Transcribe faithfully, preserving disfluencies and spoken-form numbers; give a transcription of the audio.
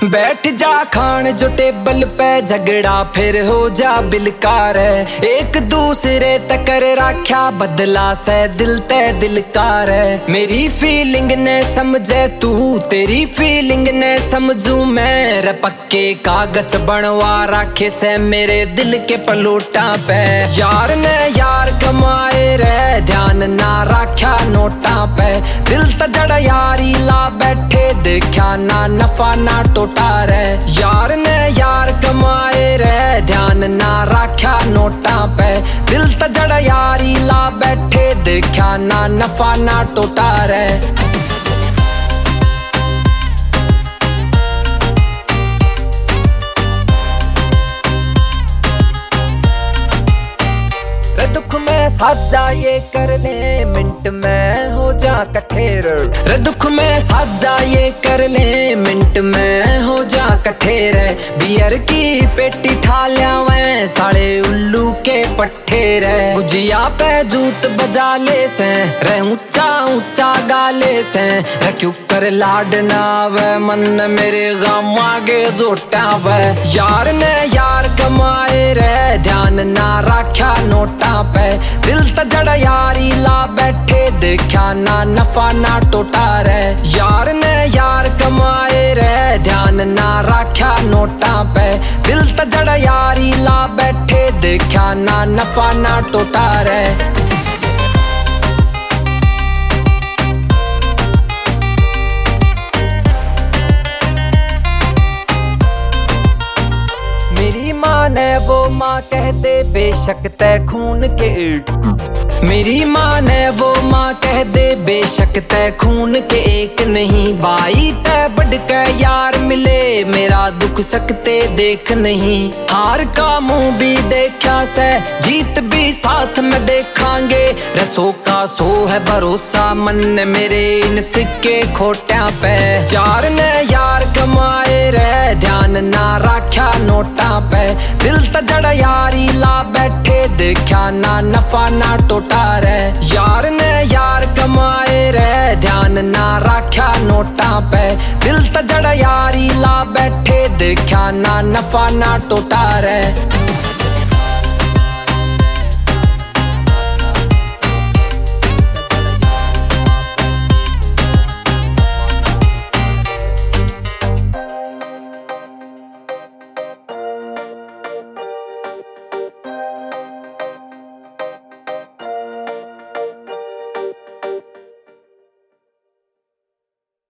बैठ जा खान जो टेबल पे झगड़ा फिर हो जा बिलकार है। एक दूसरे तकर राख्या बदला से दिल ते दिलकार है। मेरी फीलिंग ने समझे तू तेरी फीलिंग ने समझू मैं रे पक्के कागज बनवा राखे से मेरे दिल के पलोटा पे। यार ने यार कमाए रे ध्यान ना राख्या नोटा पे। दिल त जड़ यारी ला बैठे देखा ना नफा ना टोटा रे। यार ने यार कमाए रे ध्यान ना राख्या नोटा पे। दिल त जड़ यारी ला बैठे देखा ना नफा ना टोटा रे। दुख में साजा ये कर ले मिनट में हो जा कठेर। रे दुख में साजा ये कर ले मिनट में हो जा कठेर। बियर की पेटी ठा लिया साले उल्लू के पट्ठे रे। गुजिया पे जूत बजा ले से रे ऊंचा ऊंचा गाले से रे। क्यों कर लाड ना वे मन मेरे गाँव आगे जोटा वे। यार ने यार कमाए रे ध्यान ना राख्या नोटा पे। दिल त जड़ यारी ला बैठे देखा ना नफा ना टोटा रे। यार ने यार कमाए रे ध्यान ना राख्या नोटा पे। दिल त जड़ यारी ला बैठे देखा ना नफा ना टोटा रे। मेरी माँ ने वो माँ कह दे बेशक तै खून के। मेरी माँ ने वो माँ कह दे बेशक तै खून के एक नहीं। भाई तै बढ़ के यार मिले मेरा दुख सकते देख नहीं। हार का मुंह भी देखा से जीत भी साथ में देखांगे। रसो का सो है भरोसा मन मेरे इन सिक्के खोट्या पे। यार ने यार कमाए रे ध्यान ना राख्या नोटा पे। दिल त जड़ यारी ला बैठे देखा ना नफा ना टोटा रे। यार ने यार कमाए रे ध्यान ना राख्या नोटा पे। दिल त जड़ यारी ला बैठे देखा ना नफा ना टोटा रे।